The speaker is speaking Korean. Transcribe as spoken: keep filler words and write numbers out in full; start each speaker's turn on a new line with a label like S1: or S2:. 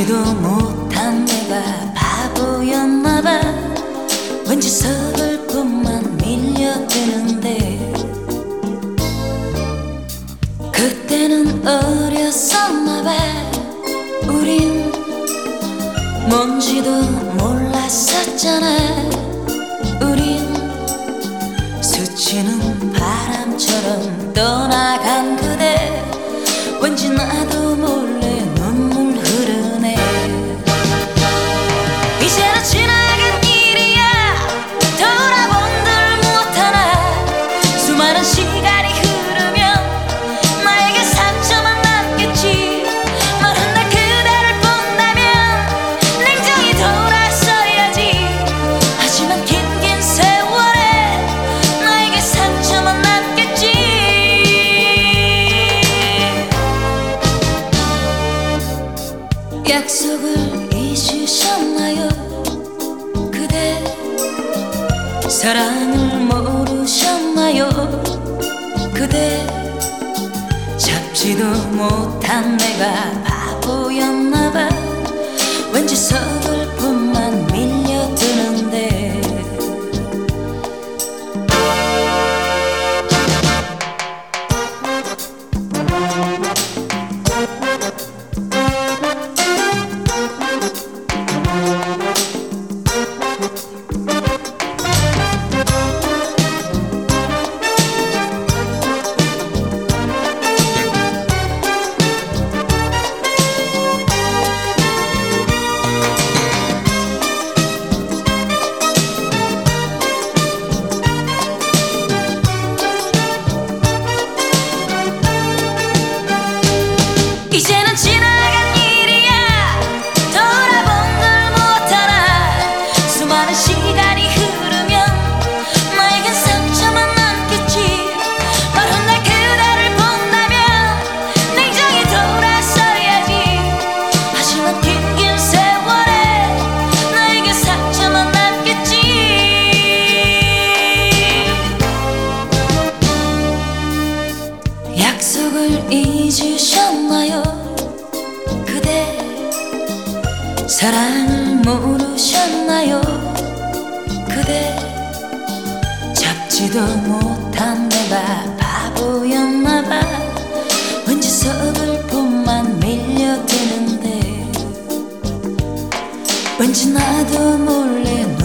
S1: 잡지도 못한 내가 바보였나봐. 왠지 서글픔만 밀려드는데 그때는 어렸었나봐. 우린 뭔지도 몰랐었잖아. 우린 스치는 바람처럼 떠나간 그대, 왠지 나도 몰래 눈물 흐르네. 이제는 지나간 일이야, 돌아본들 못하나. 수많은 시간이 흐르면 나에게 상처만 남겠지. 먼 날 그대를 본다면 냉정히 돌아서야지. 하지만 긴 긴 세월에 나에게 상처만 남겠지. 약속을 잊으셨나요? 그대 사랑을 모르셨나요? 그대 잡지도 못한 내가 바보였나봐. 왠지 서글픔만 밀려드는데 이제는 지나간 일이야, 돌아본들 못하나. 수많은 시간이 흐르면 나에겐 상처만 남겠지. 먼 날 그대를 본다면 냉정히 돌아서야지. 하지만 긴 긴 세월에 나에게 상처만 남겠지. 약속을 잊으셨나요? 그대 사랑을 모르셨나요? 그대 잡지도 못한 내가 바보였나봐. 왠지 서글픔만 밀려드는데 왠지 나도 몰래